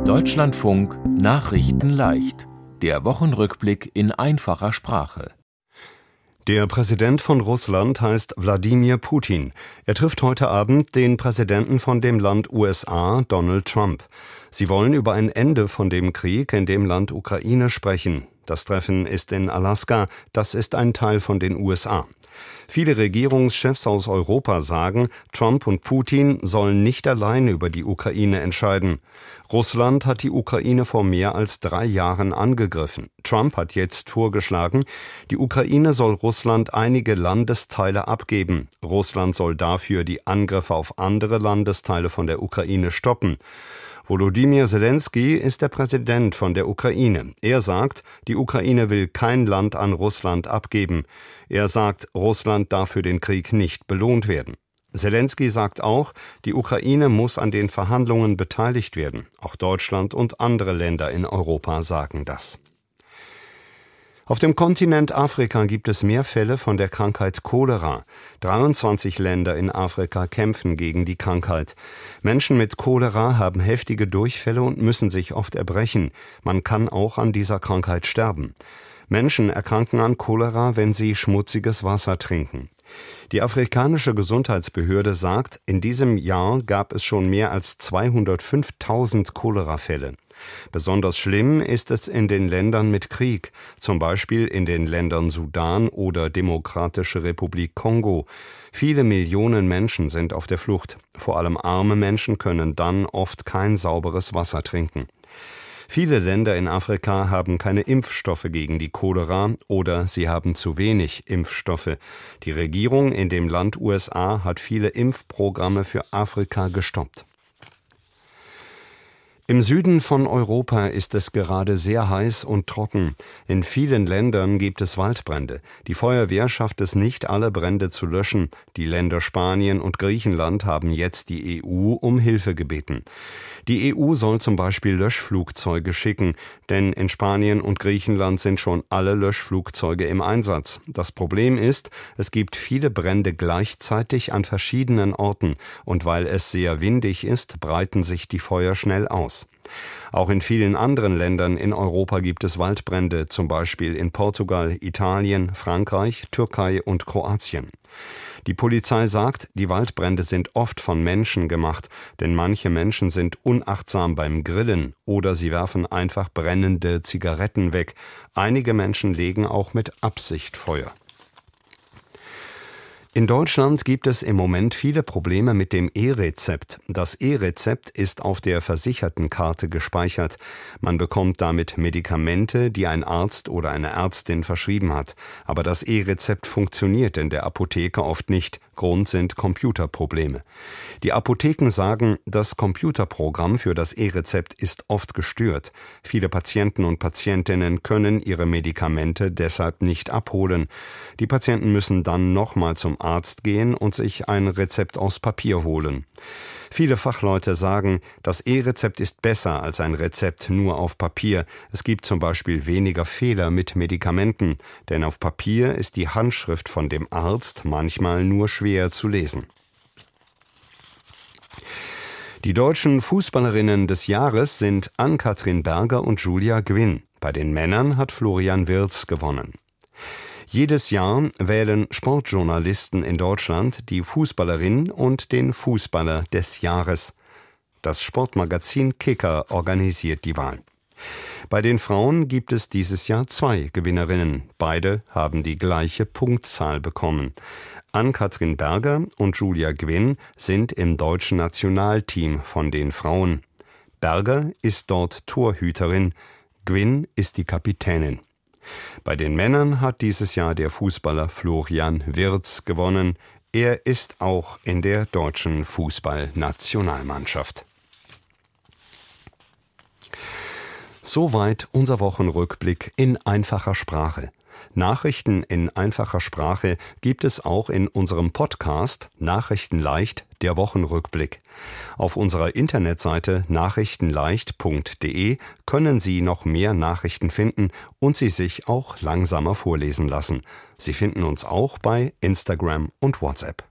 Deutschlandfunk Nachrichten leicht. Der Wochenrückblick in einfacher Sprache. Der Präsident von Russland heißt Wladimir Putin. Er trifft heute Abend den Präsidenten von dem Land USA, Donald Trump. Sie wollen über ein Ende von dem Krieg in dem Land Ukraine sprechen. Das Treffen ist in Alaska, das ist ein Teil von den USA. Viele Regierungschefs aus Europa sagen, Trump und Putin sollen nicht allein über die Ukraine entscheiden. Russland hat die Ukraine vor mehr als 3 Jahren angegriffen. Trump hat jetzt vorgeschlagen, die Ukraine soll Russland einige Landesteile abgeben. Russland soll dafür die Angriffe auf andere Landesteile von der Ukraine stoppen. Volodymyr Zelensky ist der Präsident von der Ukraine. Er sagt, die Ukraine will kein Land an Russland abgeben. Er sagt, Russland darf für den Krieg nicht belohnt werden. Zelensky sagt auch, die Ukraine muss an den Verhandlungen beteiligt werden. Auch Deutschland und andere Länder in Europa sagen das. Auf dem Kontinent Afrika gibt es mehr Fälle von der Krankheit Cholera. 23 Länder in Afrika kämpfen gegen die Krankheit. Menschen mit Cholera haben heftige Durchfälle und müssen sich oft erbrechen. Man kann auch an dieser Krankheit sterben. Menschen erkranken an Cholera, wenn sie schmutziges Wasser trinken. Die afrikanische Gesundheitsbehörde sagt, in diesem Jahr gab es schon mehr als 205.000 Cholera-Fälle. Besonders schlimm ist es in den Ländern mit Krieg, zum Beispiel in den Ländern Sudan oder Demokratische Republik Kongo. Viele Millionen Menschen sind auf der Flucht. Vor allem arme Menschen können dann oft kein sauberes Wasser trinken. Viele Länder in Afrika haben keine Impfstoffe gegen die Cholera oder sie haben zu wenig Impfstoffe. Die Regierung in dem Land USA hat viele Impfprogramme für Afrika gestoppt. Im Süden von Europa ist es gerade sehr heiß und trocken. In vielen Ländern gibt es Waldbrände. Die Feuerwehr schafft es nicht, alle Brände zu löschen. Die Länder Spanien und Griechenland haben jetzt die EU um Hilfe gebeten. Die EU soll zum Beispiel Löschflugzeuge schicken, denn in Spanien und Griechenland sind schon alle Löschflugzeuge im Einsatz. Das Problem ist, es gibt viele Brände gleichzeitig an verschiedenen Orten und weil es sehr windig ist, breiten sich die Feuer schnell aus. Auch in vielen anderen Ländern in Europa gibt es Waldbrände, zum Beispiel in Portugal, Italien, Frankreich, Türkei und Kroatien. Die Polizei sagt, die Waldbrände sind oft von Menschen gemacht, denn manche Menschen sind unachtsam beim Grillen oder sie werfen einfach brennende Zigaretten weg. Einige Menschen legen auch mit Absicht Feuer. In Deutschland gibt es im Moment viele Probleme mit dem E-Rezept. Das E-Rezept ist auf der Versichertenkarte gespeichert. Man bekommt damit Medikamente, die ein Arzt oder eine Ärztin verschrieben hat. Aber das E-Rezept funktioniert in der Apotheke oft nicht. Grund sind Computerprobleme. Die Apotheken sagen, das Computerprogramm für das E-Rezept ist oft gestört. Viele Patienten und Patientinnen können ihre Medikamente deshalb nicht abholen. Die Patienten müssen dann nochmal zum Arzt gehen und sich ein Rezept aus Papier holen. Viele Fachleute sagen, das E-Rezept ist besser als ein Rezept nur auf Papier. Es gibt zum Beispiel weniger Fehler mit Medikamenten, denn auf Papier ist die Handschrift von dem Arzt manchmal nur schwer zu lesen. Die deutschen Fußballerinnen des Jahres sind Ann-Kathrin Berger und Julia Gwynn. Bei den Männern hat Florian Wirtz gewonnen. Jedes Jahr wählen Sportjournalisten in Deutschland die Fußballerin und den Fußballer des Jahres. Das Sportmagazin Kicker organisiert die Wahl. Bei den Frauen gibt es dieses Jahr 2 Gewinnerinnen. Beide haben die gleiche Punktzahl bekommen. Ann-Kathrin Berger und Julia Gwynn sind im deutschen Nationalteam von den Frauen. Berger ist dort Torhüterin, Gwynn ist die Kapitänin. Bei den Männern hat dieses Jahr der Fußballer Florian Wirtz gewonnen. Er ist auch in der deutschen Fußballnationalmannschaft. Soweit unser Wochenrückblick in einfacher Sprache. Nachrichten in einfacher Sprache gibt es auch in unserem Podcast Nachrichten leicht, der Wochenrückblick. Auf unserer Internetseite nachrichtenleicht.de können Sie noch mehr Nachrichten finden und sie sich auch langsamer vorlesen lassen. Sie finden uns auch bei Instagram und WhatsApp.